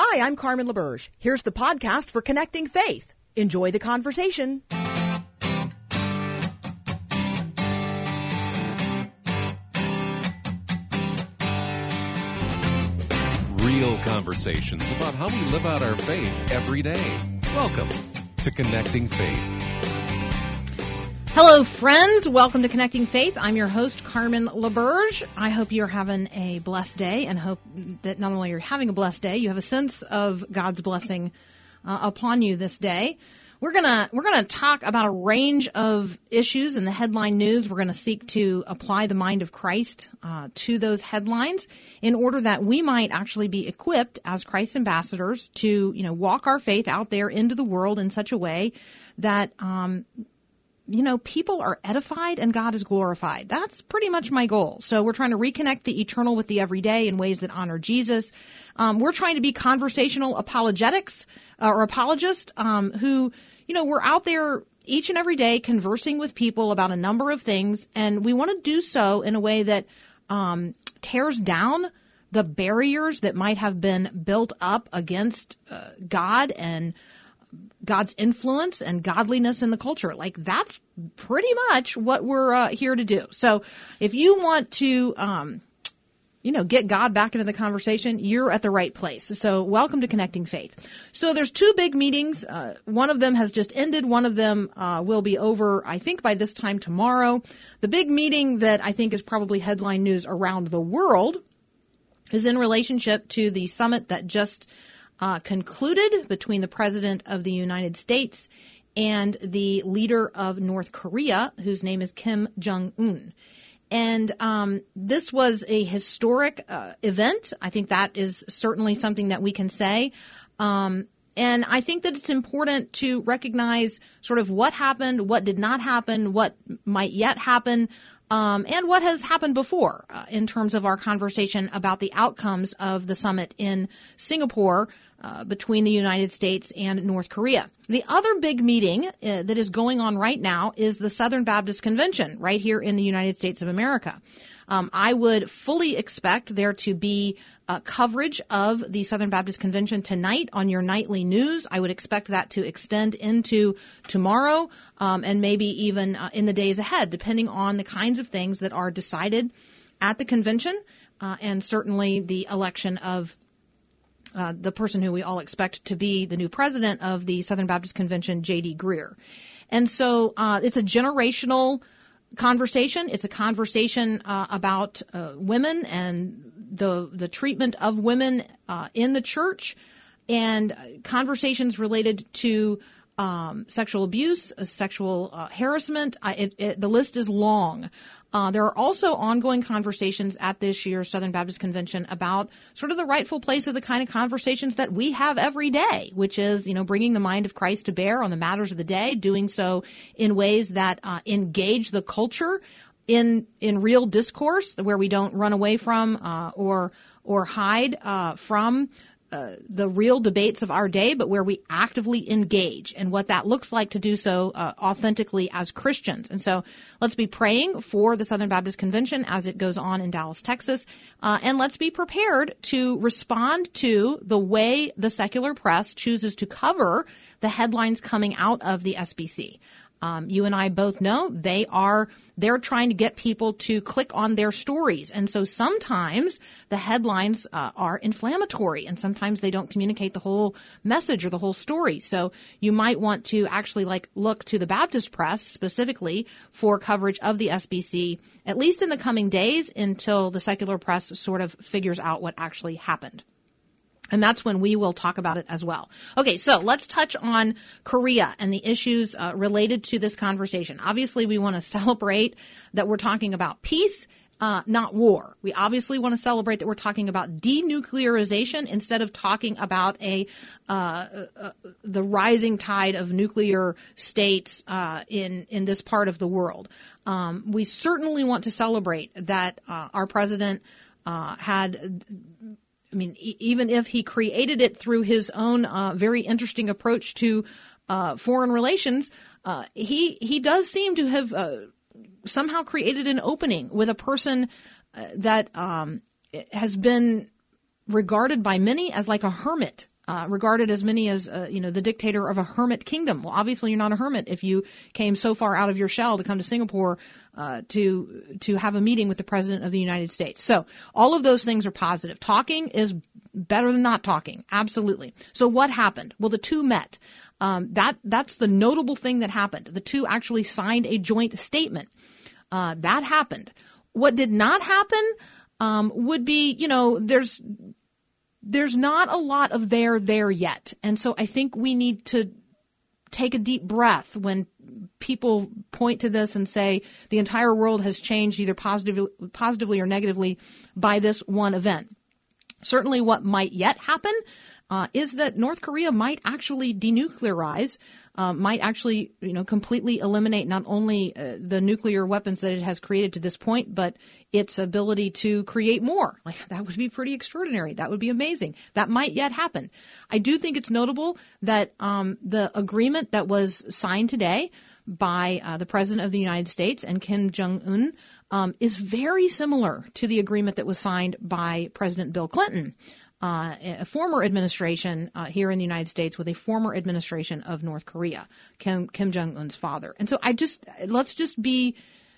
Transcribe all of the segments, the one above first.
Hi, I'm Carmen LaBerge. Here's the podcast for Connecting Faith. Enjoy the conversation. Real conversations about how we live out our faith every day. Welcome to Connecting Faith. Hello, friends. Welcome to Connecting Faith. I'm your host, Carmen LaBerge. I hope you're having a blessed day and hope that not only you're having a blessed day, you have a sense of God's blessing upon you this day. We're gonna talk about a range of issues in the headline news. We're going to seek to apply the mind of Christ to those headlines in order that we might actually be equipped as Christ ambassadors to, walk our faith out there into the world in such a way that people are edified and God is glorified. That's pretty much my goal. So we're trying to reconnect the eternal with the everyday in ways that honor Jesus. We're trying to be conversational apologetics or apologists who, we're out there each and every day conversing with people about a number of things. And we want to do so in a way that tears down the barriers that might have been built up against God and God's influence and godliness in the culture. Like, that's pretty much what we're here to do. So if you want to, get God back into the conversation, you're at the right place. So welcome to Connecting Faith. So there's two big meetings. One of them has just ended. One of them will be over, I think, by this time tomorrow. The big meeting that I think is probably headline news around the world is in relationship to the summit that just concluded between the President of the United States and the leader of North Korea, whose name is Kim Jong-un. And this was a historic event. I think that is certainly something that we can say. And I think that it's important to recognize sort of what happened, what did not happen, what might yet happen, and what has happened before in terms of our conversation about the outcomes of the summit in Singapore between the United States and North Korea. The other big meeting that is going on right now is the Southern Baptist Convention right here in the United States of America. I would fully expect there to be coverage of the Southern Baptist Convention tonight on your nightly news. I would expect that to extend into tomorrow and maybe even in the days ahead, depending on the kinds of things that are decided at the convention and certainly the election of the person who we all expect to be the new president of the Southern Baptist Convention, J.D. Greear. And so it's a generational conversation. It's a conversation about women and the treatment of women in the church, and conversations related to sexual abuse, sexual harassment. The list is long. There are also ongoing conversations at this year's Southern Baptist Convention about sort of the rightful place of the kind of conversations that we have every day, which is, bringing the mind of Christ to bear on the matters of the day, doing so in ways that engage the culture in real discourse, where we don't run away from or hide from the real debates of our day, but where we actively engage, and what that looks like to do so authentically as Christians. And so let's be praying for the Southern Baptist Convention as it goes on in Dallas, Texas, and let's be prepared to respond to the way the secular press chooses to cover the headlines coming out of the SBC. You and I both know they're trying to get people to click on their stories. And so sometimes the headlines are inflammatory, and sometimes they don't communicate the whole message or the whole story. So you might want to actually look to the Baptist press specifically for coverage of the SBC, at least in the coming days, until the secular press sort of figures out what actually happened. And that's when we will talk about it as well. Okay, so let's touch on Korea and the issues related to this conversation. Obviously, we want to celebrate that we're talking about peace, not war. We obviously want to celebrate that we're talking about denuclearization instead of talking about the rising tide of nuclear states in this part of the world. We certainly want to celebrate that our president had. I mean, even if he created it through his own very interesting approach to foreign relations, he does seem to have somehow created an opening with a person that has been regarded by many as like a hermit regarded as many as, the dictator of a hermit kingdom. Well, obviously you're not a hermit if you came so far out of your shell to come to Singapore to have a meeting with the President of the United States. So all of those things are positive. Talking is better than not talking. Absolutely. So what happened? Well, the two met. That's the notable thing that happened. The two actually signed a joint statement. That happened. What did not happen would be, there's not a lot of there yet. And so I think we need to take a deep breath when people point to this and say the entire world has changed either positively or negatively by this one event. Certainly what might yet happen is that North Korea might actually denuclearize, might actually, completely eliminate not only the nuclear weapons that it has created to this point, but its ability to create more. Like, that would be pretty extraordinary. That would be amazing. That might yet happen. I do think it's notable that the agreement that was signed today by the President of the United States and Kim Jong-un is very similar to the agreement that was signed by President Bill Clinton, a former administration here in the United States with a former administration of North Korea, Kim Jong-un's father. And so let's be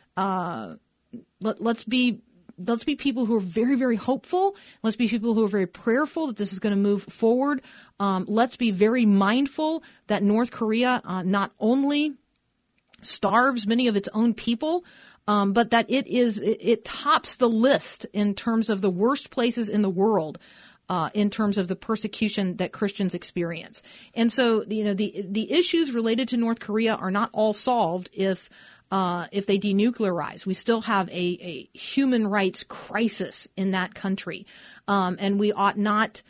people who are very, very hopeful. Let's be people who are very prayerful that this is going to move forward. Let's be very mindful that North Korea not only starves many of its own people, but that it tops the list in terms of the worst places in the world. In terms of the persecution that Christians experience. And so, the issues related to North Korea are not all solved if they denuclearize. We still have a human rights crisis in that country. And we ought not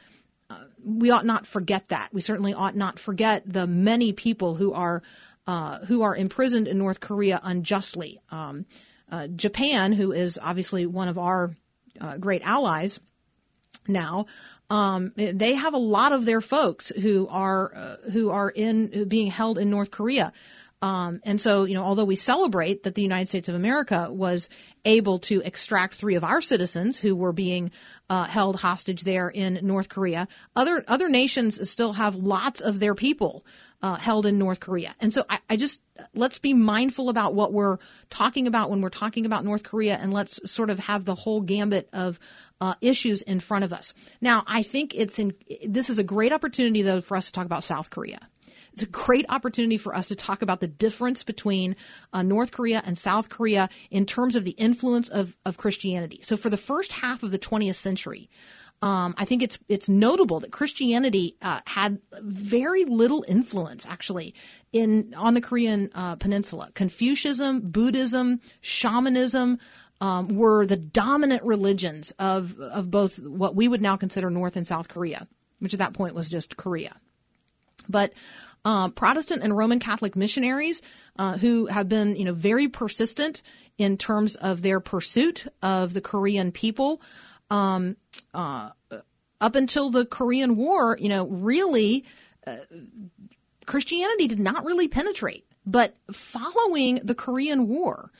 forget that. We certainly ought not forget the many people who are imprisoned in North Korea unjustly. Japan, who is obviously one of our great allies, now, they have a lot of their folks who are being held in North Korea. And so, although we celebrate that the United States of America was able to extract 3 of our citizens who were being held hostage there in North Korea, other nations still have lots of their people held in North Korea. And so let's be mindful about what we're talking about when we're talking about North Korea, and let's sort of have the whole gambit of issues in front of us. Now, I think this is a great opportunity, though, for us to talk about South Korea. It's a great opportunity for us to talk about the difference between North Korea and South Korea in terms of the influence of Christianity. So for the first half of the 20th century, I think it's notable that Christianity had very little influence, actually, on the Korean peninsula. Confucianism, Buddhism, shamanism were the dominant religions of both what we would now consider North and South Korea, which at that point was just Korea. But Protestant and Roman Catholic missionaries who have been, very persistent in terms of their pursuit of the Korean people, up until the Korean War, really Christianity did not really penetrate. But following the Korean War,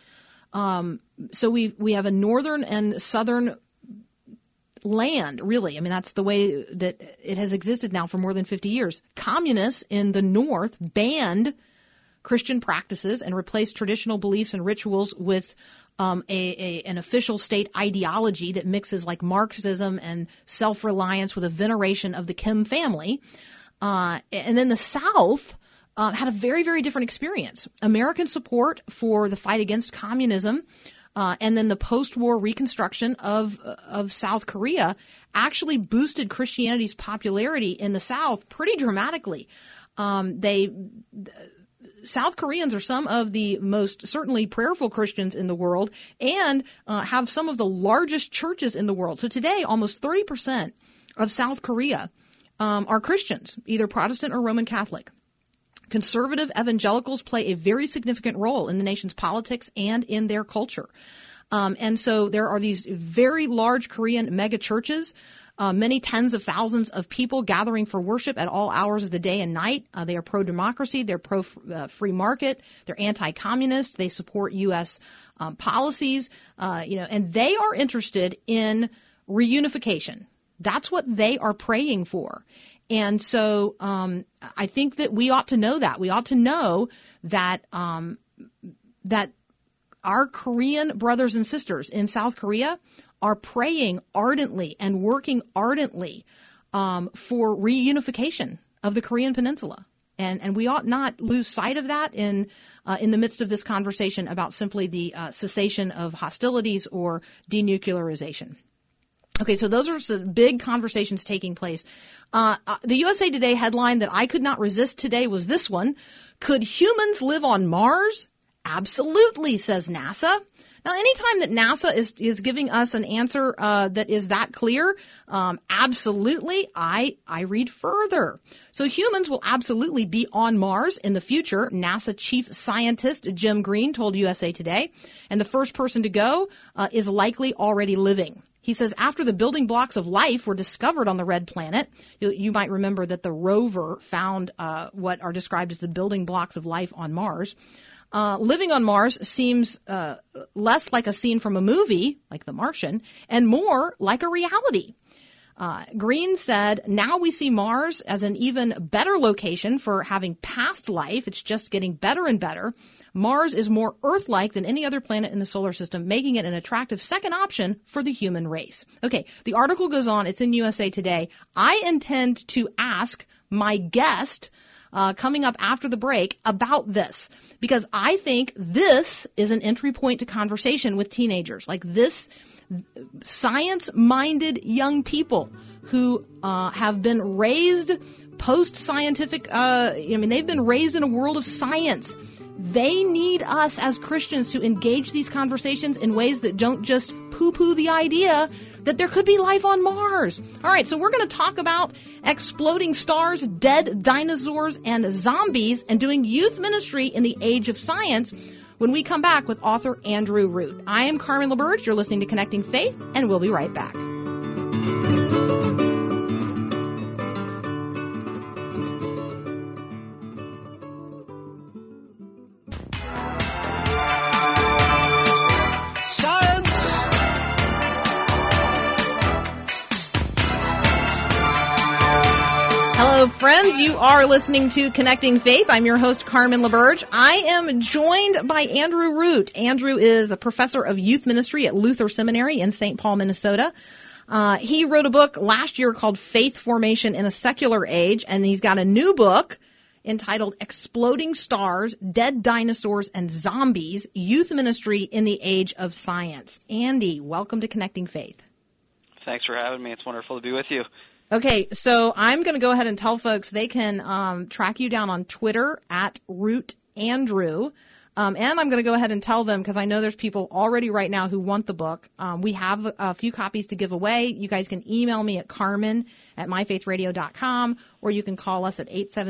so we have a northern and southern land, really. I mean, that's the way that it has existed now for more than 50 years. Communists in the North banned Christian practices and replaced traditional beliefs and rituals with an official state ideology that mixes like Marxism and self-reliance with a veneration of the Kim family. And then the South had a very, very different experience. American support for the fight against communism and then the post-war reconstruction of South Korea actually boosted Christianity's popularity in the South pretty dramatically. South Koreans are some of the most certainly prayerful Christians in the world and have some of the largest churches in the world. So today, almost 30% of South Korea are Christians, either Protestant or Roman Catholic. Conservative evangelicals play a very significant role in the nation's politics and in their culture. And so there are these very large Korean mega churches, many tens of thousands of people gathering for worship at all hours of the day and night. They are pro-democracy. They're pro-free market. They're anti-communist. They support U.S. Policies, and they are interested in reunification. That's what they are praying for. And so I think that we ought to know that. We ought to know that that our Korean brothers and sisters in South Korea are praying ardently and working ardently for reunification of the Korean Peninsula. And we ought not lose sight of that in the midst of this conversation about simply the cessation of hostilities or denuclearization. Okay, so those are some big conversations taking place. The USA Today headline that I could not resist today was this one: could humans live on Mars? Absolutely, says NASA. Now, anytime that NASA is giving us an answer that is that clear, absolutely, I read further. So humans will absolutely be on Mars in the future, NASA chief scientist Jim Green told USA Today, and the first person to go is likely already living. He says after the building blocks of life were discovered on the red planet, you might remember that the rover found what are described as the building blocks of life on Mars. Living on Mars seems less like a scene from a movie, like The Martian, and more like a reality. Green said, now we see Mars as an even better location for having past life. It's just getting better and better. Mars is more Earth-like than any other planet in the solar system, making it an attractive second option for the human race. Okay, the article goes on. It's in USA Today. I intend to ask my guest coming up after the break about this, because I think this is an entry point to conversation with teenagers, like this science-minded young people who have been raised post-scientific, they've been raised in a world of science. They need us as Christians to engage these conversations in ways that don't just poo-poo the idea that there could be life on Mars. All right, so we're going to talk about exploding stars, dead dinosaurs, and zombies, and doing youth ministry in the age of science when we come back with author Andrew Root. I am Carmen LaBerge. You're listening to Connecting Faith, and we'll be right back. Hello, friends. You are listening to Connecting Faith. I'm your host, Carmen LaBerge. I am joined by Andrew Root. Andrew is a professor of youth ministry at Luther Seminary in St. Paul, Minnesota. He wrote a book last year called Faith Formation in a Secular Age, and he's got a new book entitled Exploding Stars, Dead Dinosaurs, and Zombies, Youth Ministry in the Age of Science. Andy, welcome to Connecting Faith. Thanks for having me. It's wonderful to be with you. Okay, so I'm going to go ahead and tell folks they can track you down on Twitter at RootAndrew. And I'm going to go ahead and tell them, because I know there's people already right now who want the book. We have a few copies to give away. You guys can email me at carmen@myfaithradio.com, or you can call us at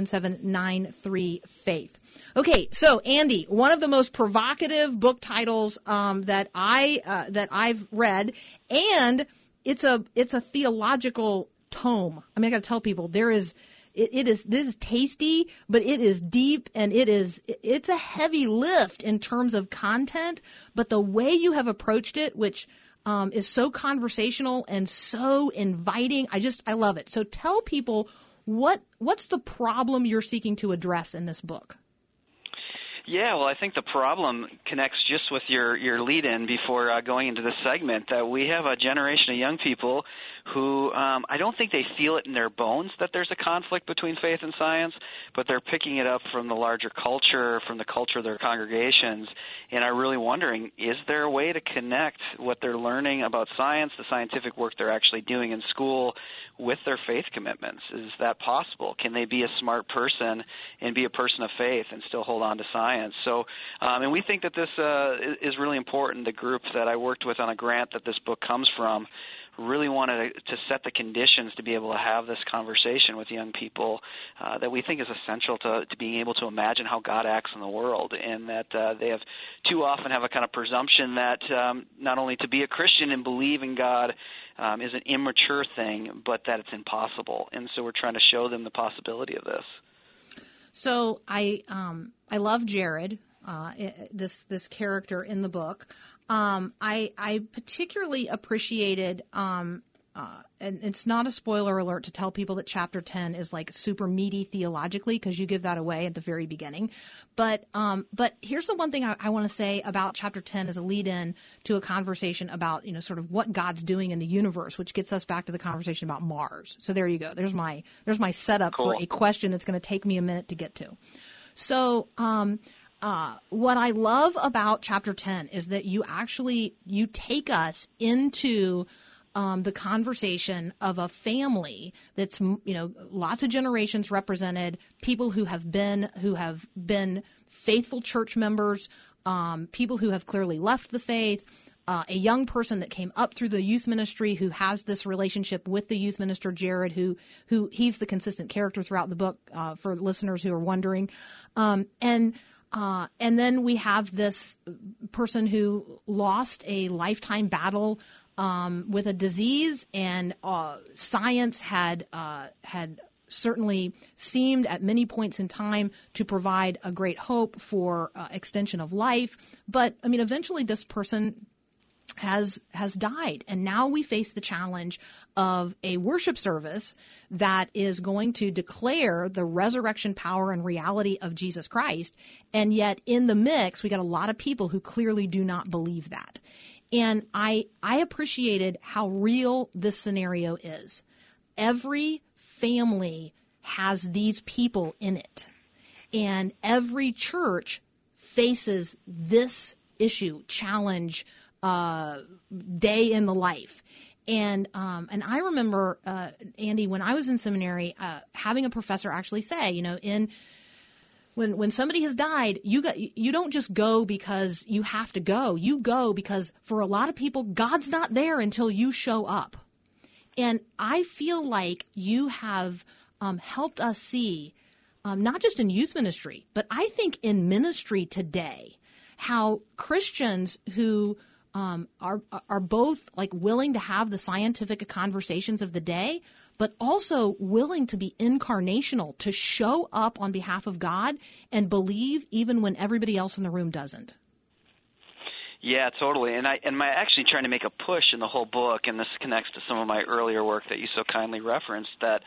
877-93-FAITH. Okay, so Andy, one of the most provocative book titles that I've read, and it's a theological tome. I mean, I got to tell people this is tasty, but it is deep, and it's a heavy lift in terms of content, but the way you have approached it, which is so conversational and so inviting, I love it. So tell people what's the problem you're seeking to address in this book? Yeah, well, I think the problem connects just with your lead-in before going into this segment, that we have a generation of young people who I don't think they feel it in their bones that there's a conflict between faith and science, but they're picking it up from the larger culture, from the culture of their congregations, and are really wondering, is there a way to connect what they're learning about science, the scientific work they're actually doing in school, with their faith commitments? Is that possible? Can they be a smart person and be a person of faith and still hold on to science? So, and we think that this is really important. The group that I worked with on a grant that this book comes from really wanted to set the conditions to be able to have this conversation with young people that we think is essential to being able to imagine how God acts in the world, and that they have too often have a kind of presumption that not only to be a Christian and believe in God is an immature thing, but that it's impossible. And so we're trying to show them the possibility of this. So I love Jared, this character in the book. I particularly appreciated and it's not a spoiler alert to tell people that chapter 10 is like super meaty theologically, because you give that away at the very beginning. But here's the one thing I want to say about chapter 10 as a lead-in to a conversation about, sort of what God's doing in the universe, which gets us back to the conversation about Mars. So there you go. There's my setup for a question that's going to take me a minute to get to. So, what I love about chapter 10 is that you take us into the conversation of a family that's, lots of generations represented, people who have been faithful church members, people who have clearly left the faith, a young person that came up through the youth ministry who has this relationship with the youth minister, Jared, who he's the consistent character throughout the book, for listeners who are wondering. And then we have this person who lost a lifetime battle with a disease, and science had certainly seemed at many points in time to provide a great hope for extension of life. But eventually this person has died, and now we face the challenge of a worship service that is going to declare the resurrection power and reality of Jesus Christ, and yet in the mix we got a lot of people who clearly do not believe that. And I appreciated how real this scenario is. Every family has these people in it, and every church faces this issue, challenge, day in the life. And I remember, Andy, when I was in seminary, having a professor actually say, when somebody has died, you don't just go because you have to go. You go because for a lot of people, God's not there until you show up. And I feel like you have helped us see, not just in youth ministry, but I think in ministry today, how Christians who are both like willing to have the scientific conversations of the day, but also willing to be incarnational, to show up on behalf of God and believe even when everybody else in the room doesn't. Yeah, totally. And I'm actually trying to make a push in the whole book, and this connects to some of my earlier work that you so kindly referenced, that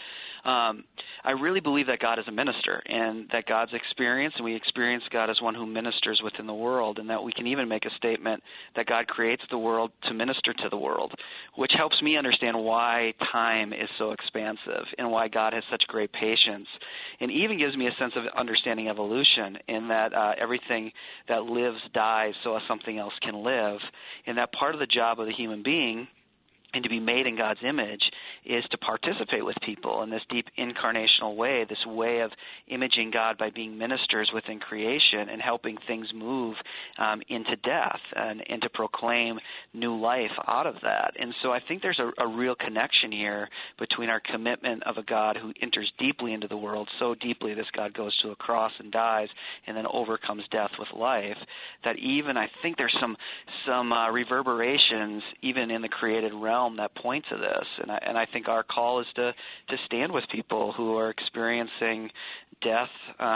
I really believe that God is a minister, and that God's experience, and we experience God as one who ministers within the world, and that we can even make a statement that God creates the world to minister to the world, which helps me understand why time is so expansive and why God has such great patience, and even gives me a sense of understanding evolution, in that everything that lives dies so something else can live, and that part of the job of the human being and to be made in God's image is to participate with people in this deep incarnational way, this way of imaging God by being ministers within creation and helping things move into death and to proclaim new life out of that. And so I think there's a real connection here between our commitment of a God who enters deeply into the world, so deeply this God goes to a cross and dies and then overcomes death with life, that even I think there's some reverberations even in the created realm that point to this, and I think our call is to stand with people who are experiencing death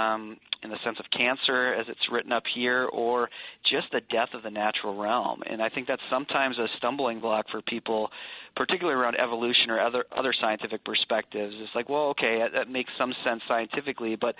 in the sense of cancer, as it's written up here, or just the death of the natural realm. And I think that's sometimes a stumbling block for people, particularly around evolution or other scientific perspectives. It's like, well, okay, that makes some sense scientifically, but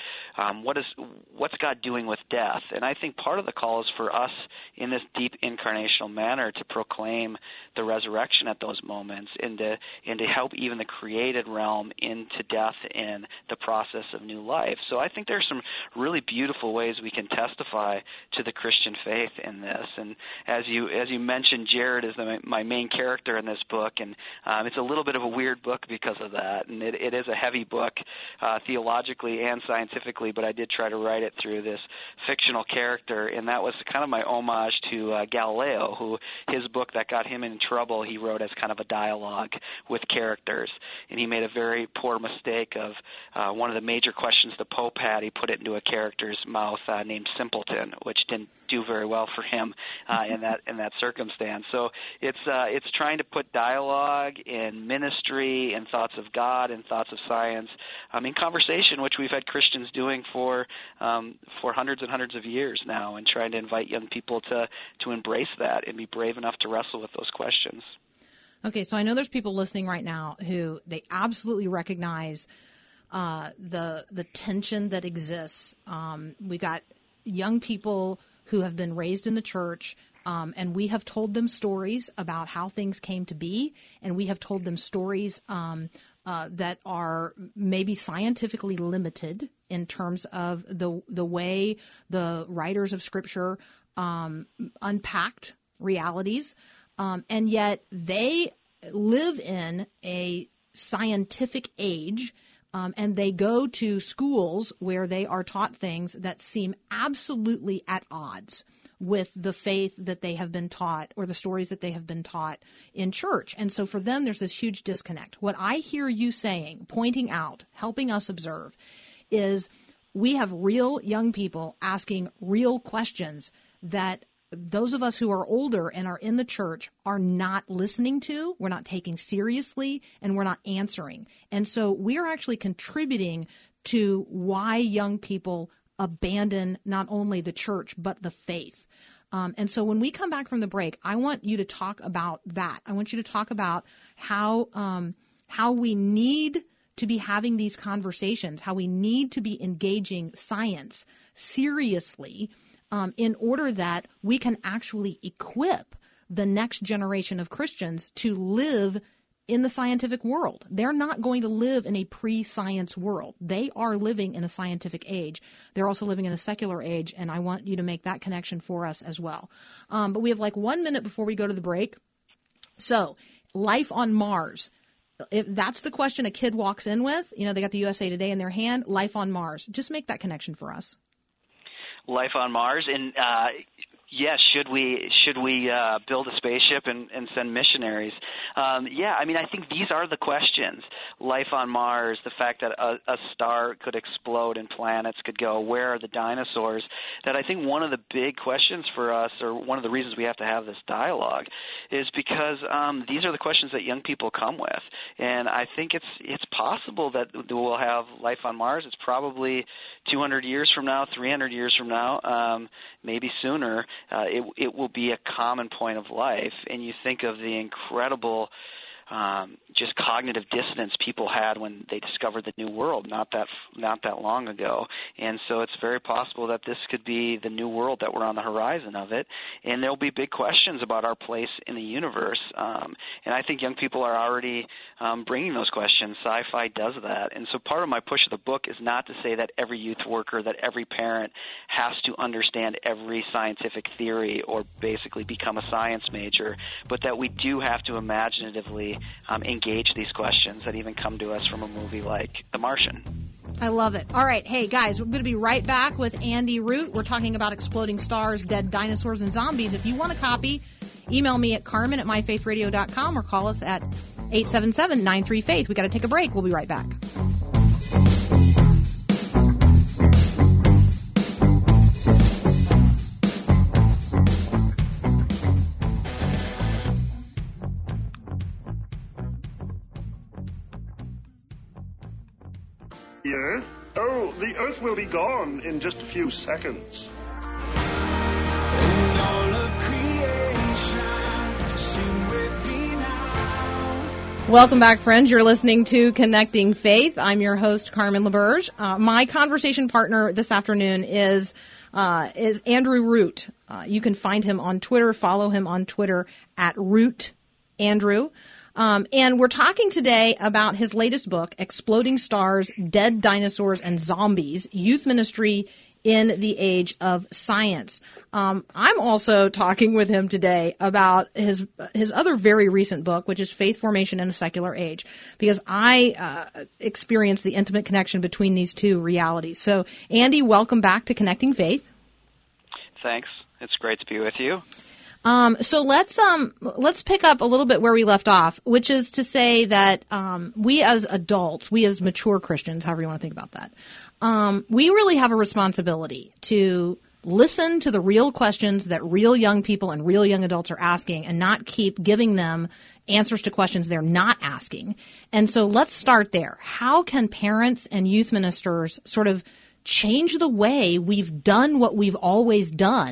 what's God doing with death? And I think part of the call is for us in this deep incarnational manner to proclaim the resurrection at those moments, and to help even the created realm into death in the process of new life. So I think there's some really beautiful ways we can testify to the Christian faith in this. And as you mentioned, Jared is my main character in this book, and it's a little bit of a weird book because of that. And it is a heavy book theologically and scientifically, but I did try to write it through this fictional character, and that was kind of my homage to Galileo, who his book that got him in trouble, he wrote as kind of a dialogue with characters. And he made a very poor mistake of one of the major questions the Pope had. He put it into a character's mouth named Simpleton, which didn't do very well for him in that circumstance. So it's trying to put dialogue and ministry and thoughts of God and thoughts of science in conversation, which we've had Christians doing for hundreds and hundreds of years now, and trying to invite young people to embrace that and be brave enough to wrestle with those questions. Okay, so I know there's people listening right now who they absolutely recognize the tension that exists. We got young people who have been raised in the church, and we have told them stories about how things came to be, and we have told them stories that are maybe scientifically limited in terms of the way the writers of Scripture unpacked realities, and yet they live in a scientific age, and they go to schools where they are taught things that seem absolutely at odds with the faith that they have been taught or the stories that they have been taught in church. And so for them, there's this huge disconnect. What I hear you saying, pointing out, helping us observe, is we have real young people asking real questions that those of us who are older and are in the church are not listening to, we're not taking seriously, and we're not answering. And so we are actually contributing to why young people abandon not only the church, but the faith. And so when we come back from the break, I want you to talk about that. I want you to talk about how we need to be having these conversations, how we need to be engaging science seriously, in order that we can actually equip the next generation of Christians to live in the scientific world. They're not going to live in a pre-science world. They are living in a scientific age. They're also living in a secular age, and I want you to make that connection for us as well. But we have like 1 minute before we go to the break. So, life on Mars. If that's the question a kid walks in with, they got the USA Today in their hand, life on Mars. Just make that connection for us. Life on Mars, and yes, should we build a spaceship and send missionaries? I think these are the questions. Life on Mars, the fact that a star could explode and planets could go, where are the dinosaurs? That I think one of the big questions for us, or one of the reasons we have to have this dialogue, is because these are the questions that young people come with, and I think it's possible that we'll have life on Mars. It's probably 200 years from now, 300 years from now, maybe sooner. It will be a common point of life, and you think of the incredible just cognitive dissonance people had when they discovered the New World not that long ago. And so it's very possible that this could be the new world, that we're on the horizon of it, and there'll be big questions about our place in the universe. And I think young people are already bringing those questions. Sci-fi does that. And so part of my push of the book is not to say that every youth worker, that every parent has to understand every scientific theory or basically become a science major, but that we do have to imaginatively engage these questions that even come to us from a movie like The Martian. I love it. All right. Hey, guys, we're going to be right back with Andy Root. We're talking about exploding stars, dead dinosaurs, and zombies. If you want a copy, email me at carmen@myfaithradio.com or call us at 877-93-FAITH. We got to take a break. We'll be right back. Yes? Oh, the Earth will be gone in just a few seconds. Welcome back, friends. You're listening to Connecting Faith. I'm your host, Carmen LaBerge. My conversation partner this afternoon is Andrew Root. You can find him on Twitter. Follow him on Twitter at Root Andrew. And we're talking today about his latest book, Exploding Stars, Dead Dinosaurs, and Zombies, Youth Ministry in the Age of Science. I'm also talking with him today about his other very recent book, which is Faith Formation in a Secular Age, because I experienced the intimate connection between these two realities. So, Andy, welcome back to Connecting Faith. Thanks. It's great to be with you. So let's pick up a little bit where we left off, which is to say that we as adults, we as mature Christians, however you want to think about that, we really have a responsibility to listen to the real questions that real young people and real young adults are asking and not keep giving them answers to questions they're not asking. And so let's start there. How can parents and youth ministers sort of change the way we've done what we've always done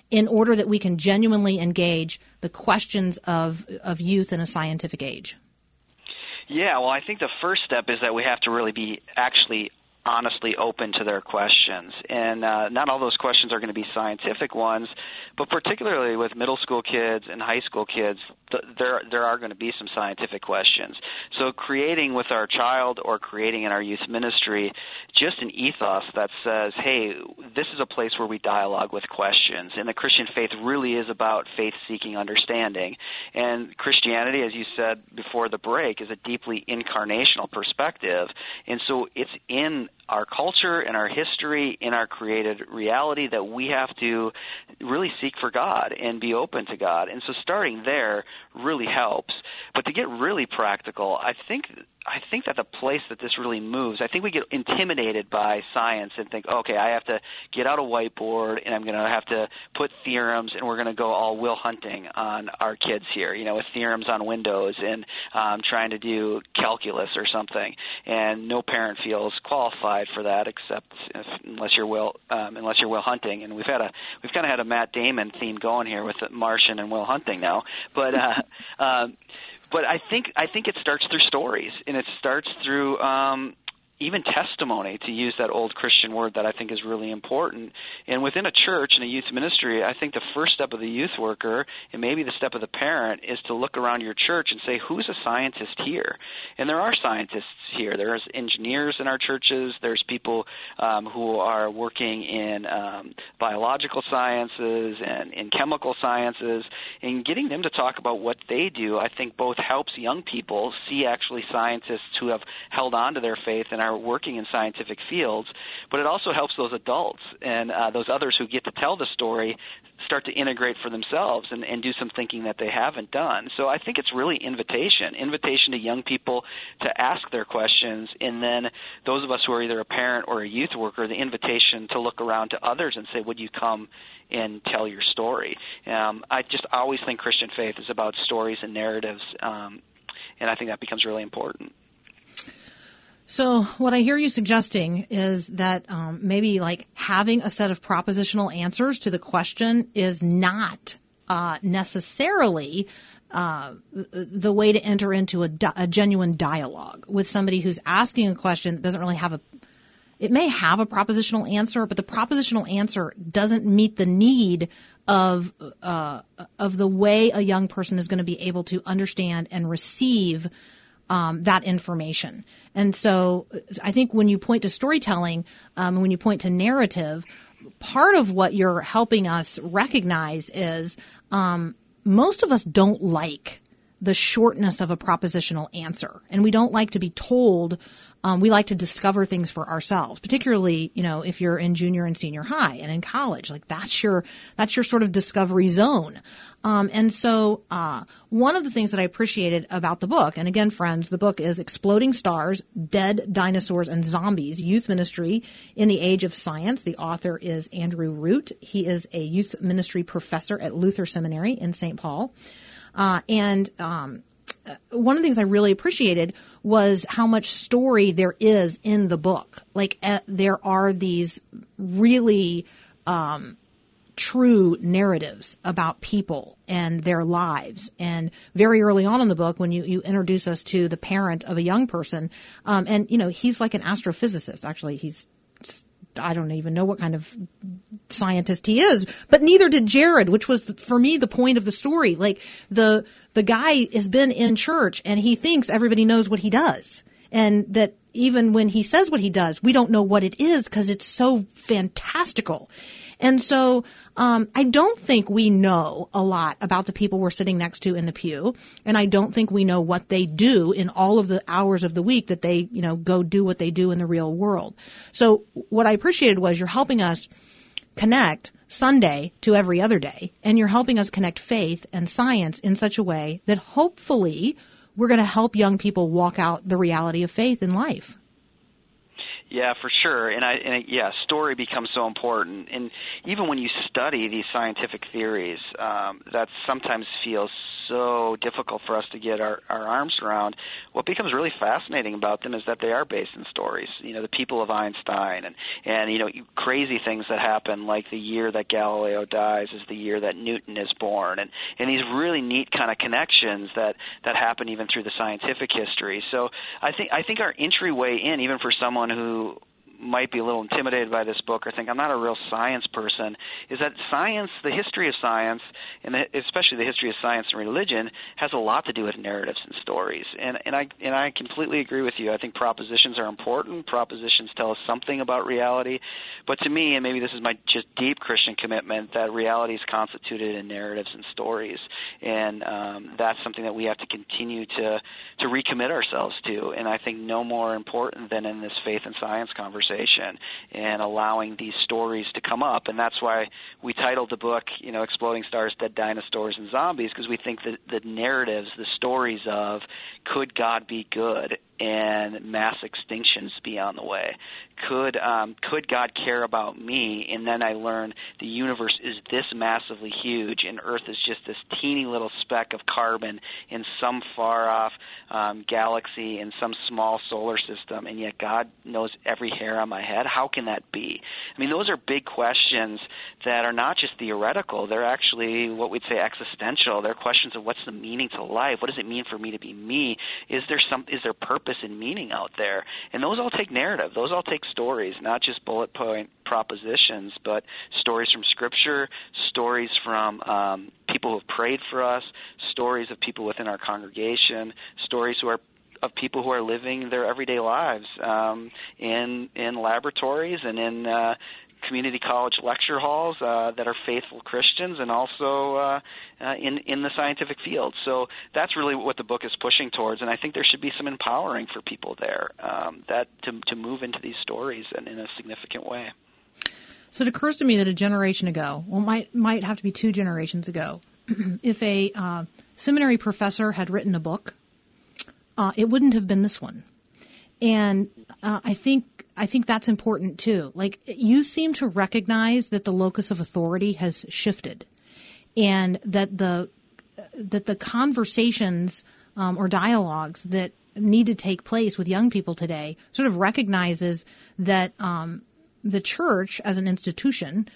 in order that we can genuinely engage the questions of youth in a scientific age? Yeah, well, I think the first step is that we have to really be actually honestly open to their questions. And not all those questions are going to be scientific ones, but particularly with middle school kids and high school kids, there are going to be some scientific questions. So creating with our child or creating in our youth ministry just an ethos that says, hey, this is a place where we dialogue with questions. And the Christian faith really is about faith-seeking understanding. And Christianity, as you said before the break, is a deeply incarnational perspective. And so it's in our culture and our history, in our created reality, that we have to really seek for God and be open to God. And so starting there really helps. But to get really practical, I think that the place that this really moves, I think we get intimidated by science and think, okay, I have to get out a whiteboard and I'm going to have to put theorems and we're going to go all Will Hunting on our kids here, with theorems on windows and trying to do calculus or something. And no parent feels qualified for that unless you're Will Hunting. And we've kind of had a Matt Damon theme going here with Martian and Will Hunting now, but I think it starts through stories, and it starts through even testimony, to use that old Christian word that I think is really important. And within a church and a youth ministry, I think the first step of the youth worker, and maybe the step of the parent, is to look around your church and say, who's a scientist here? And there are scientists here. There's engineers in our churches. There's people who are working in biological sciences and in chemical sciences. And getting them to talk about what they do, I think, both helps young people see actually scientists who have held on to their faith and are working in scientific fields, but it also helps those adults and those others who get to tell the story start to integrate for themselves and do some thinking that they haven't done. So I think it's really invitation to young people to ask their questions, and then those of us who are either a parent or a youth worker, the invitation to look around to others and say, would you come and tell your story? I just always think Christian faith is about stories and narratives, and I think that becomes really important. So what I hear you suggesting is that maybe like having a set of propositional answers to the question is not necessarily the way to enter into a genuine dialogue with somebody who's asking a question that doesn't really it may have a propositional answer, but the propositional answer doesn't meet the need of the way a young person is going to be able to understand and receive that information. And so I think when you point to storytelling, when you point to narrative, part of what you're helping us recognize is most of us don't like the shortness of a propositional answer, and we don't like to be told. We like to discover things for ourselves, particularly, if you're in junior and senior high and in college, like that's your sort of discovery zone. And so, one of the things that I appreciated about the book, and again, friends, the book is Exploding Stars, Dead Dinosaurs and Zombies, Youth Ministry in the Age of Science. The author is Andrew Root. He is a youth ministry professor at Luther Seminary in St. Paul. And one of the things I really appreciated was how much story there is in the book. Like, there are these really true narratives about people and their lives. And very early on in the book, when you introduce us to the parent of a young person, and he's like an astrophysicist. Actually, I don't even know what kind of scientist he is, but neither did Jared, which was for me the point of the story. Like the guy has been in church and he thinks everybody knows what he does, and that even when he says what he does, we don't know what it is because it's so fantastical. And so I don't think we know a lot about the people we're sitting next to in the pew, and I don't think we know what they do in all of the hours of the week that they, go do what they do in the real world. So what I appreciated was you're helping us connect Sunday to every other day, and you're helping us connect faith and science in such a way that hopefully we're going to help young people walk out the reality of faith in life. Yeah, for sure. And story becomes so important. And even when you study these scientific theories, that sometimes feels so difficult for us to get our arms around. What becomes really fascinating about them is that they are based in stories. The people of Einstein and crazy things that happen, like the year that Galileo dies is the year that Newton is born, and these really neat kind of connections that happen even through the scientific history. So I think our entryway in, even for someone who might be a little intimidated by this book or think I'm not a real science person, is that science, the history of science, and especially the history of science and religion, has a lot to do with narratives and stories. And I completely agree with you. I think propositions are important. Propositions tell us something about reality. But to me, and maybe this is my just deep Christian commitment, that reality is constituted in narratives and stories. And that's something that we have to continue to recommit ourselves to. And I think no more important than in this faith and science conversation and allowing these stories to come up. And that's why we titled the book, Exploding Stars, Dead Dinosaurs, and Zombies, because we think that the narratives, the stories of could God be good and mass extinctions be on the way? Could God care about me? And then I learn the universe is this massively huge, and Earth is just this teeny little speck of carbon in some far-off galaxy in some small solar system, and yet God knows every hair on my head. How can that be? I mean, those are big questions that are not just theoretical. They're actually what we'd say existential. They're questions of what's the meaning to life? What does it mean for me to be me? Is there purpose and meaning out there? And those all take narrative. Those all take stories, not just bullet point propositions, but stories from Scripture, stories from people who have prayed for us, stories of people within our congregation, stories of people who are living their everyday lives in laboratories and in community college lecture halls that are faithful Christians, and also in the scientific field. So that's really what the book is pushing towards, and I think there should be some empowering for people there that to move into these stories and in a significant way. So it occurs to me that a generation ago, well, might have to be 2 generations ago, if a seminary professor had written a book, it wouldn't have been this one. And I think that's important too. Like, you seem to recognize that the locus of authority has shifted, and that the conversations or dialogues that need to take place with young people today sort of recognizes that the church as an institution,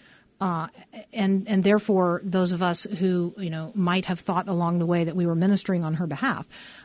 and therefore those of us who might have thought along the way that we were ministering on her behalf,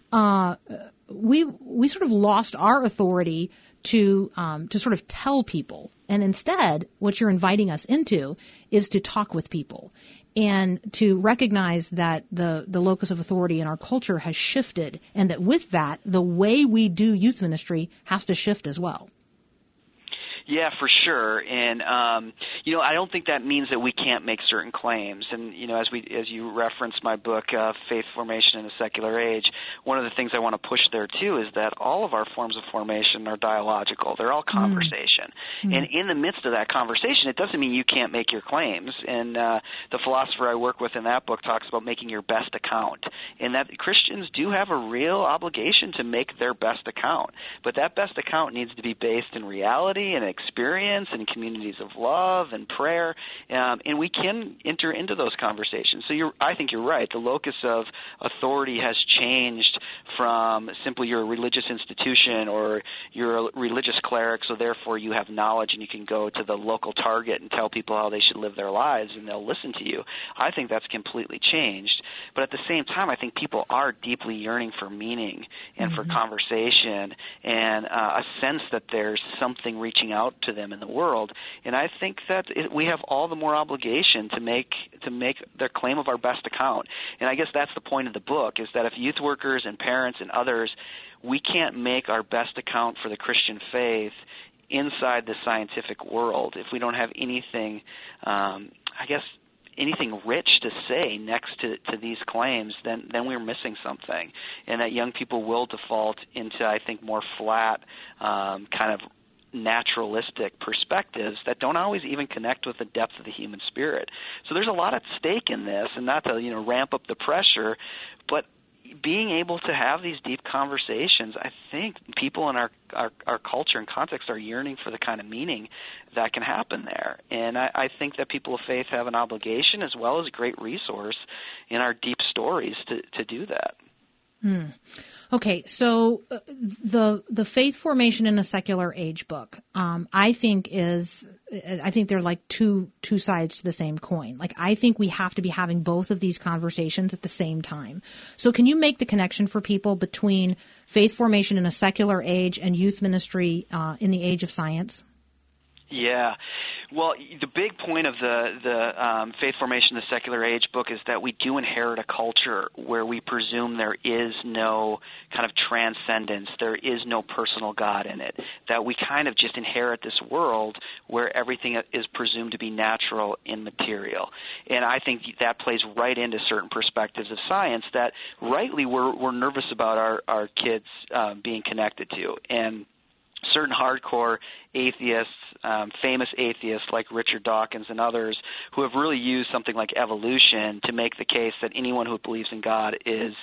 we sort of lost our authority to sort of tell people. And instead, what you're inviting us into is to talk with people and to recognize that the locus of authority in our culture has shifted, and that with that, the way we do youth ministry has to shift as well. Yeah, for sure. And I don't think that means that we can't make certain claims. And as you referenced my book, Faith Formation in a Secular Age, one of the things I want to push there too is that all of our forms of formation are dialogical. They're all conversation. And in the midst of that conversation, it doesn't mean you can't make your claims. And the philosopher I work with in that book talks about making your best account, and that Christians do have a real obligation to make their best account. But that best account needs to be based in reality and experience and communities of love and prayer, and we can enter into those conversations. So I think you're right. The locus of authority has changed from simply you're a religious institution or you're a religious cleric, so therefore you have knowledge and you can go to the local Target and tell people how they should live their lives and they'll listen to you. I think that's completely changed. But at the same time, I think people are deeply yearning for meaning and for conversation and a sense that there's something reaching out to them in the world. And I think that we have all the more obligation to make their claim of our best account. And I guess that's the point of the book, is that if youth workers and parents and others, we can't make our best account for the Christian faith inside the scientific world if we don't have anything, anything rich to say next to these claims, then we're missing something. And that young people will default into, I think, more flat kind of naturalistic perspectives that don't always even connect with the depth of the human spirit. So there's a lot at stake in this, and not to ramp up the pressure, but being able to have these deep conversations, I think people in our culture and context are yearning for the kind of meaning that can happen there. And I think that people of faith have an obligation as well as a great resource in our deep stories to do that. Okay, so the Faith Formation in a Secular Age book, I think they're like two sides to the same coin. Like, I think we have to be having both of these conversations at the same time. So can you make the connection for people between faith formation in a secular age and youth ministry in the age of science? Yeah. Well, the big point of the Faith Formation in the Secular Age book is that we do inherit a culture where we presume there is no kind of transcendence, there is no personal God in it, that we kind of just inherit this world where everything is presumed to be natural and material. And I think that plays right into certain perspectives of science that rightly we're nervous about our kids being connected to. And certain hardcore atheists, famous atheists like Richard Dawkins and others, who have really used something like evolution to make the case that anyone who believes in God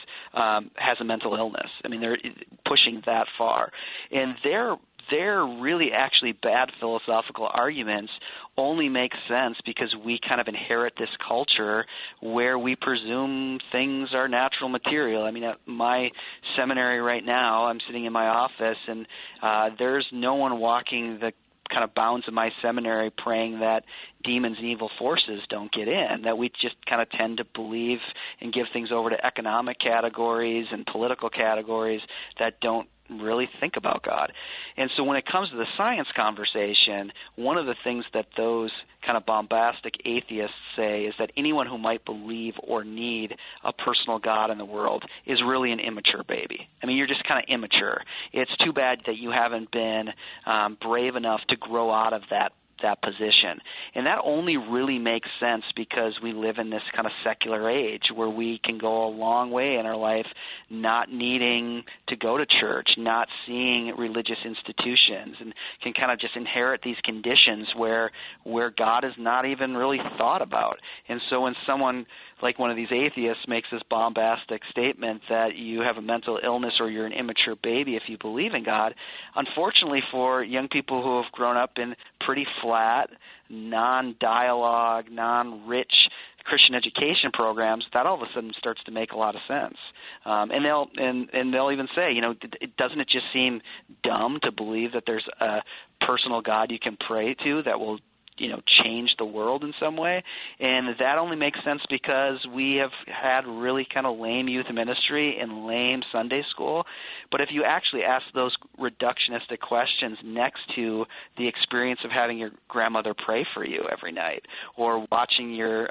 has a mental illness. I mean, they're pushing that far. And they're really actually bad philosophical arguments only make sense because we kind of inherit this culture where we presume things are natural material. I mean, at my seminary right now, I'm sitting in my office, and there's no one walking the kind of bounds of my seminary praying that demons and evil forces don't get in, that we just kind of tend to believe and give things over to economic categories and political categories that don't really think about God. And so when it comes to the science conversation, one of the things that those kind of bombastic atheists say is that anyone who might believe or need a personal God in the world is really an immature baby. I mean, you're just kind of immature. It's too bad that you haven't been brave enough to grow out of that position. And that only really makes sense because we live in this kind of secular age where we can go a long way in our life not needing to go to church, not seeing religious institutions, and can kind of just inherit these conditions where God is not even really thought about. And so when someone like one of these atheists makes this bombastic statement that you have a mental illness or you're an immature baby if you believe in God, unfortunately for young people who have grown up in pretty flat, non-dialogue, non-rich Christian education programs, that all of a sudden starts to make a lot of sense. And they'll even say, doesn't it just seem dumb to believe that there's a personal God you can pray to that will change the world in some way? And that only makes sense because we have had really kind of lame youth ministry and lame Sunday school. But if you actually ask those reductionistic questions next to the experience of having your grandmother pray for you every night, or watching your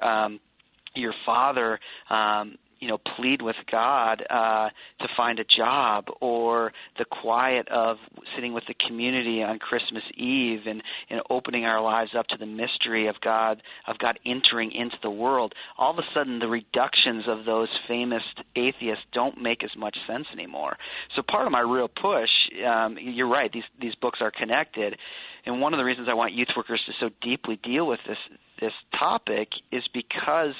father plead with God to find a job, or the quiet of sitting with the community on Christmas Eve and opening our lives up to the mystery of God entering into the world, all of a sudden the reductions of those famous atheists don't make as much sense anymore. So part of my real push, you're right, these books are connected, and one of the reasons I want youth workers to so deeply deal with this topic is because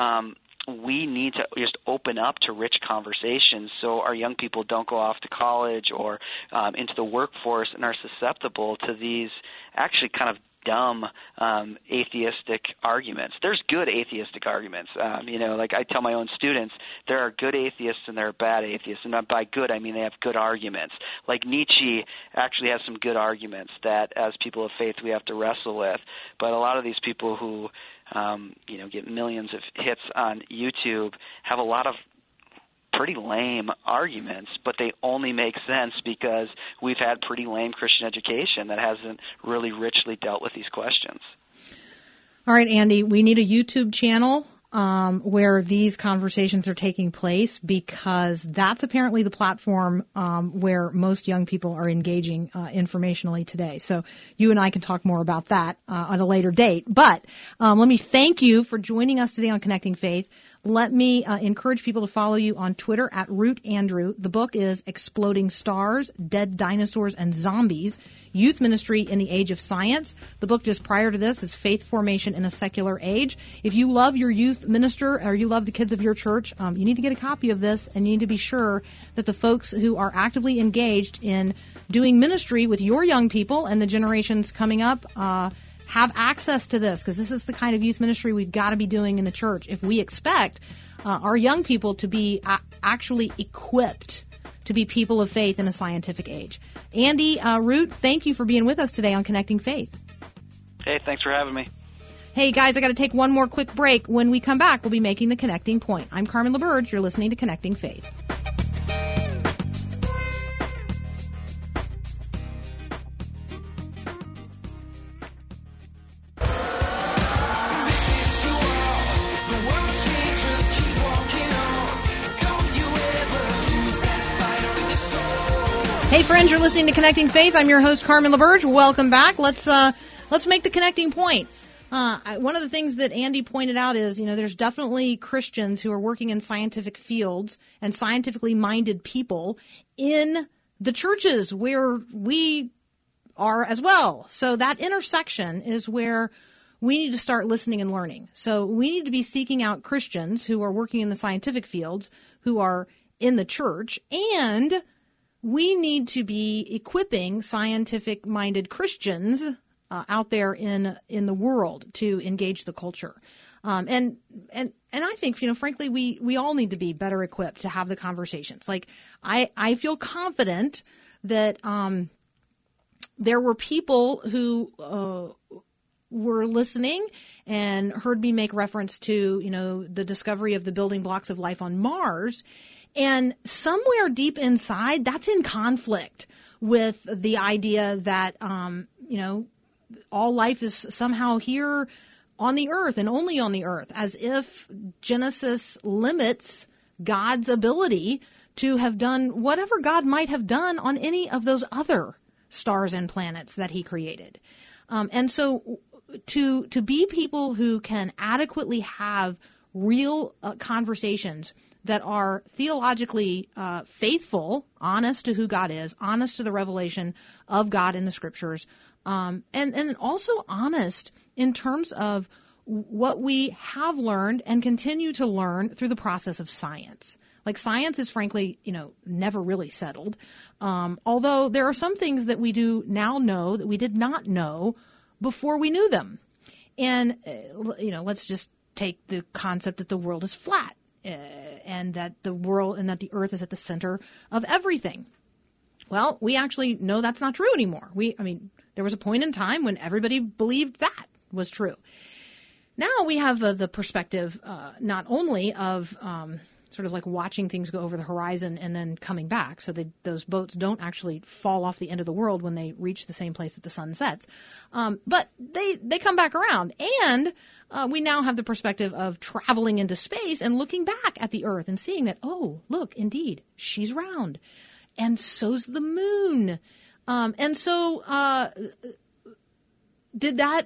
we need to just open up to rich conversations so our young people don't go off to college or into the workforce and are susceptible to these actually kind of dumb atheistic arguments. There's good atheistic arguments. Like I tell my own students, there are good atheists and there are bad atheists. And by good, I mean they have good arguments. Like Nietzsche actually has some good arguments that as people of faith we have to wrestle with. But a lot of these people who get millions of hits on YouTube have a lot of pretty lame arguments, but they only make sense because we've had pretty lame Christian education that hasn't really richly dealt with these questions. All right, Andy, we need a YouTube channel where these conversations are taking place, because that's apparently the platform where most young people are engaging informationally today. So you and I can talk more about that on a later date. But let me thank you for joining us today on Connecting Faith. let me encourage people to follow you on Twitter at Root Andrew. The book is Exploding Stars, Dead Dinosaurs and Zombies, Youth Ministry in the Age of Science. The book just prior to this is Faith Formation in a Secular Age. If you love your youth minister or you love the kids of your church, you need to get a copy of this, and you need to be sure that the folks who are actively engaged in doing ministry with your young people and the generations coming up have access to this, because this is the kind of youth ministry we've got to be doing in the church if we expect our young people to be actually equipped to be people of faith in a scientific age. Andy Root, thank you for being with us today on Connecting Faith. Hey, thanks for having me. Hey, guys, I got to take one more quick break. When we come back, we'll be making the connecting point. I'm Carmen LaBerge. You're listening to Connecting Faith. Hey friends, you're listening to Connecting Faith. I'm your host, Carmen LaBerge. Welcome back. Let's make the connecting point. One of the things that Andy pointed out is, there's definitely Christians who are working in scientific fields and scientifically minded people in the churches where we are as well. So that intersection is where we need to start listening and learning. So we need to be seeking out Christians who are working in the scientific fields, who are in the church, and we need to be equipping scientific-minded Christians out there in the world to engage the culture. And I think, frankly, we all need to be better equipped to have the conversations. Like, I feel confident that there were people who were listening and heard me make reference to, the discovery of the building blocks of life on Mars. And somewhere deep inside, that's in conflict with the idea that, all life is somehow here on the earth and only on the earth, as if Genesis limits God's ability to have done whatever God might have done on any of those other stars and planets that he created. And so to be people who can adequately have real conversations that are theologically faithful, honest to who God is, honest to the revelation of God in the Scriptures, and also honest in terms of what we have learned and continue to learn through the process of science. Like, science is frankly, never really settled, although there are some things that we do now know that we did not know before we knew them. And, let's just take the concept that the world is flat. And that the earth is at the center of everything. Well, we actually know that's not true anymore. There was a point in time when everybody believed that was true. Now we have the perspective not only of sort of like watching things go over the horizon and then coming back, so those boats don't actually fall off the end of the world when they reach the same place that the sun sets, but they come back around. And we now have the perspective of traveling into space and looking back at the Earth and seeing that, oh, look, indeed, she's round. And so's the moon. And so did that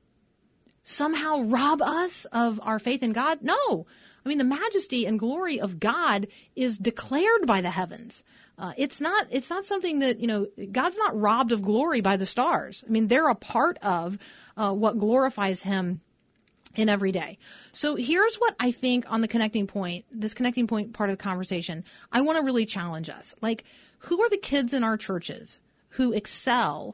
somehow rob us of our faith in God? No. The majesty and glory of God is declared by the heavens. It's not something that, God's not robbed of glory by the stars. They're a part of what glorifies him in every day. So here's what I think on the connecting point, this connecting point part of the conversation, I want to really challenge us. Like, who are the kids in our churches who excel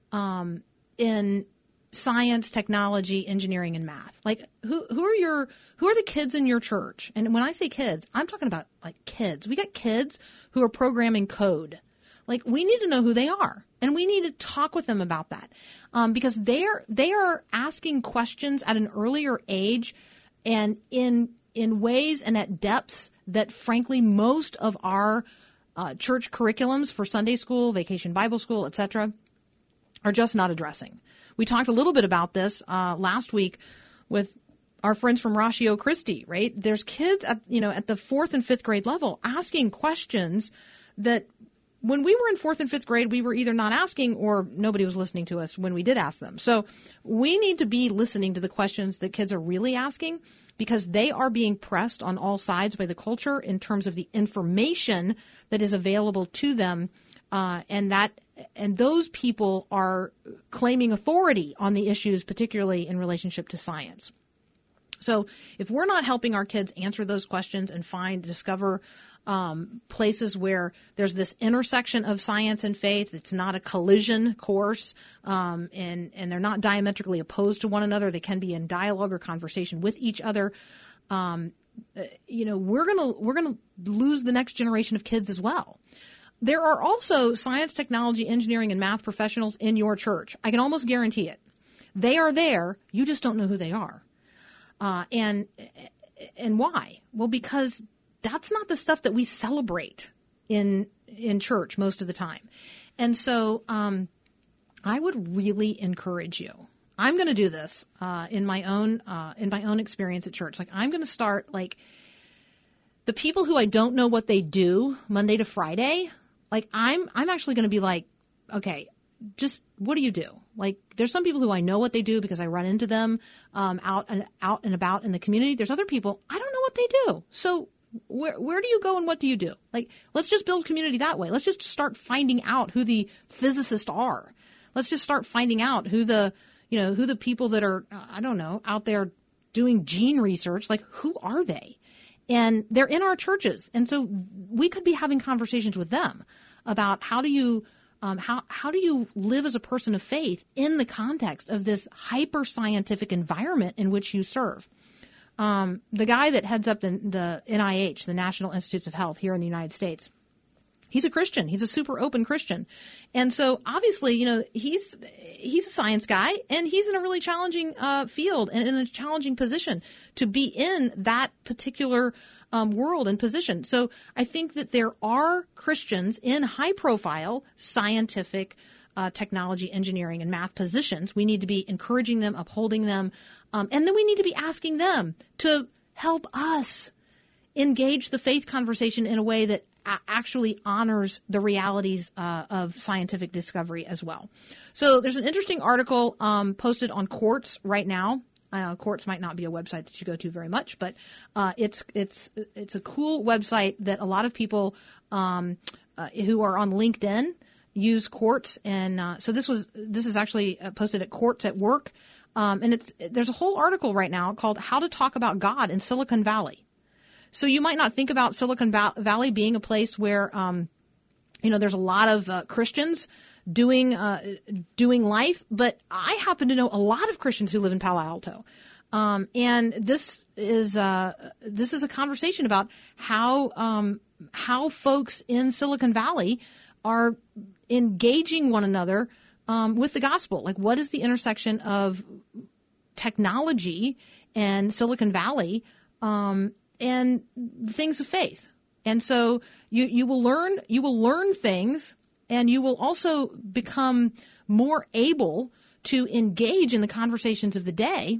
in science, technology, engineering, and math? Like, who are the kids in your church? And when I say kids, I'm talking about like kids. We got kids who are programming code. Like, we need to know who they are, and we need to talk with them about that, because they are asking questions at an earlier age, and in ways and at depths that, frankly, most of our church curriculums for Sunday school, Vacation Bible School, etc., are just not addressing. We talked a little bit about this last week with our friends from Ratio Christi, right? There's kids at the 4th and 5th grade level asking questions that when we were in 4th and 5th grade, we were either not asking or nobody was listening to us when we did ask them. So we need to be listening to the questions that kids are really asking. because they are being pressed on all sides by the culture in terms of the information that is available to them, and those people are claiming authority on the issues, particularly in relationship to science. So if we're not helping our kids answer those questions and discover places where there's this intersection of science and faith, it's not a collision course, and they're not diametrically opposed to one another. They can be in dialogue or conversation with each other. We're gonna lose the next generation of kids as well. There are also science, technology, engineering, and math professionals in your church. I can almost guarantee it. They are there. You just don't know who they are. And why? Well, because that's not the stuff that we celebrate in church most of the time. And so I would really encourage you. I'm going to do this in my own experience at church. Like, I'm going to start, like, the people who I don't know what they do Monday to Friday. Like, I'm actually going to be like, okay, just what do you do? Like, there's some people who I know what they do because I run into them out and about in the community. There's other people I don't know what they do. So where do you go and what do you do? Like, let's just build community that way. Let's just start finding out who the physicists are. Let's just start finding out who the people that are out there doing gene research. Like, who are they? And they're in our churches, and so we could be having conversations with them about how do you live as a person of faith in the context of this hyper scientific environment in which you serve. The guy that heads up the NIH, the National Institutes of Health here in the United States, he's a Christian. He's a super open Christian. And so obviously, he's a science guy, and he's in a really challenging field and in a challenging position to be in that particular world and position. So I think that there are Christians in high-profile scientific technology, engineering, and math positions. We need to be encouraging them, upholding them, and then we need to be asking them to help us engage the faith conversation in a way that actually honors the realities of scientific discovery as well. So there's an interesting article posted on Quartz right now. Quartz might not be a website that you go to very much, but it's a cool website that a lot of people who are on LinkedIn use Quartz, and so this is actually posted at Quartz at Work, and there's a whole article right now called "How to Talk About God in Silicon Valley." So you might not think about Silicon Valley being a place where there's a lot of Christians doing life, but I happen to know a lot of Christians who live in Palo Alto, and this is a conversation about how folks in Silicon Valley are engaging one another with the gospel. Like, what is the intersection of technology and Silicon Valley and things of faith? And so you will learn things. And you will also become more able to engage in the conversations of the day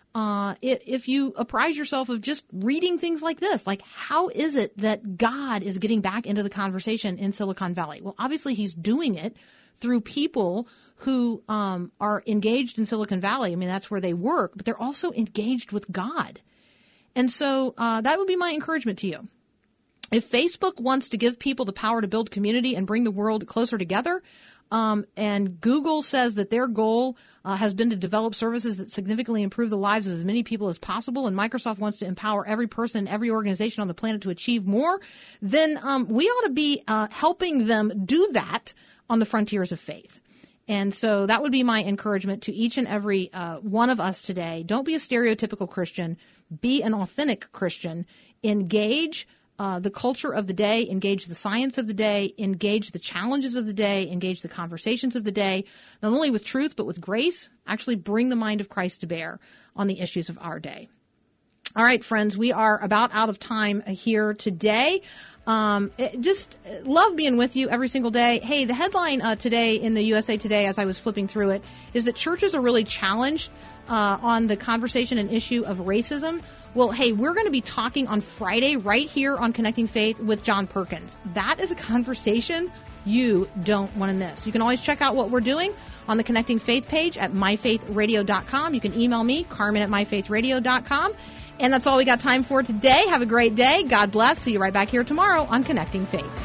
if you apprise yourself of just reading things like this. Like, how is it that God is getting back into the conversation in Silicon Valley? Well, obviously he's doing it through people who are engaged in Silicon Valley. I mean, that's where they work, but they're also engaged with God. And so that would be my encouragement to you. If Facebook wants to give people the power to build community and bring the world closer together, and Google says that their goal has been to develop services that significantly improve the lives of as many people as possible, and Microsoft wants to empower every person, every organization on the planet to achieve more, then we ought to be helping them do that on the frontiers of faith. And so that would be my encouragement to each and every one of us today. Don't be a stereotypical Christian. Be an authentic Christian. Engage the culture of the day, engage the science of the day, engage the challenges of the day, engage the conversations of the day, not only with truth but with grace. Actually bring the mind of Christ to bear on the issues of our day. All right, friends, we are about out of time here today. Just love being with you every single day. Hey, the headline today in the USA Today, as I was flipping through it, is that churches are really challenged on the conversation and issue of racism. Well, hey, we're going to be talking on Friday right here on Connecting Faith with John Perkins. That is a conversation you don't want to miss. You can always check out what we're doing on the Connecting Faith page at myfaithradio.com. You can email me, Carmen at myfaithradio.com. And that's all we got time for today. Have a great day. God bless. See you right back here tomorrow on Connecting Faith.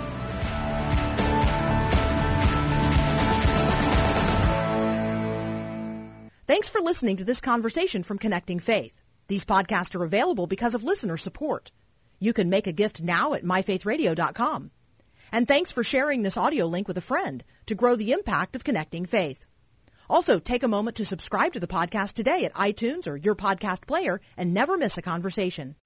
Thanks for listening to this conversation from Connecting Faith. These podcasts are available because of listener support. You can make a gift now at myfaithradio.com. And thanks for sharing this audio link with a friend to grow the impact of Connecting Faith. Also, take a moment to subscribe to the podcast today at iTunes or your podcast player and never miss a conversation.